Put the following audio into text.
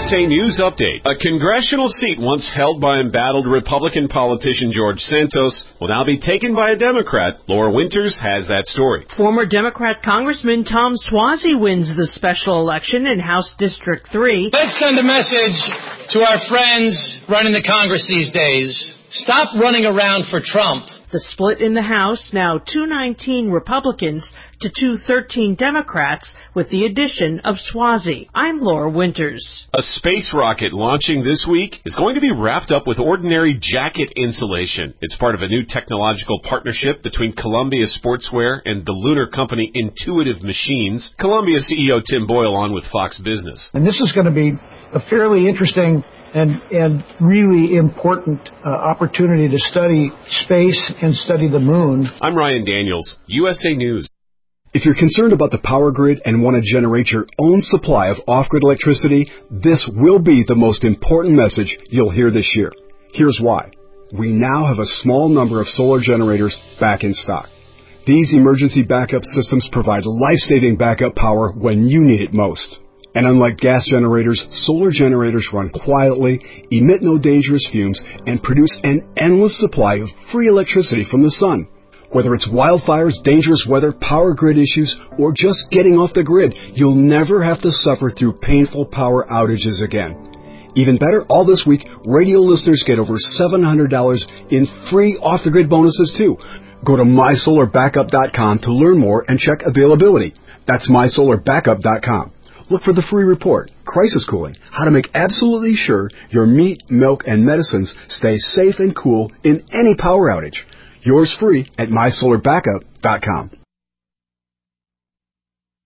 USA News Update. A congressional seat once held by embattled Republican politician George Santos will now be taken by a Democrat. Laura Winters has that story. Former Democrat Congressman Tom Suozzi wins the special election in House District 3. Let's send a message to our friends running the Congress these days. Stop running around for Trump. The split in the House, now 219 Republicans to 213 Democrats, with the addition of Suozzi. I'm Laura Winters. A space rocket launching this week is going to be wrapped up with ordinary jacket insulation. It's part of a new technological partnership between Columbia Sportswear and the lunar company Intuitive Machines. Columbia CEO Tim Boyle on with Fox Business. And this is going to be a fairly interesting and really important opportunity to study space and study the moon. I'm Ryan Daniels, USA News. If you're concerned about the power grid and want to generate your own supply of off-grid electricity, this will be the most important message you'll hear this year. Here's why. We now have a small number of solar generators back in stock. These emergency backup systems provide life-saving backup power when you need it most. And unlike gas generators, solar generators run quietly, emit no dangerous fumes, and produce an endless supply of free electricity from the sun. Whether it's wildfires, dangerous weather, power grid issues, or just getting off the grid, you'll never have to suffer through painful power outages again. Even better, all this week, radio listeners get over $700 in free off-the-grid bonuses too. Go to mysolarbackup.com to learn more and check availability. That's mysolarbackup.com. Look for the free report, Crisis Cooling, how to make absolutely sure your meat, milk, and medicines stay safe and cool in any power outage. Yours free at mysolarbackup.com.